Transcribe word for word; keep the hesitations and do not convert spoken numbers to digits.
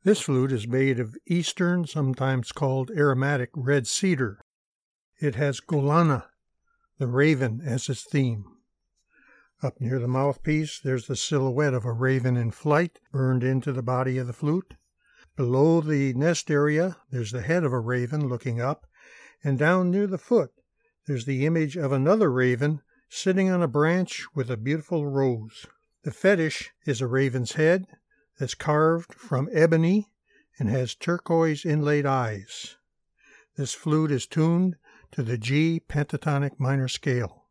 This flute is made of eastern, sometimes called aromatic red cedar. It has Golana, the raven, as its theme. Up near the mouthpiece, there's the silhouette of a raven in flight burned into the body of the flute. Below the nest area, there's the head of a raven looking up, and down near the foot, there's the image of another raven sitting on a branch with a beautiful rose. The fetish is a raven's head that's carved from ebony and has turquoise inlaid eyes. This flute is tuned to the G pentatonic minor scale.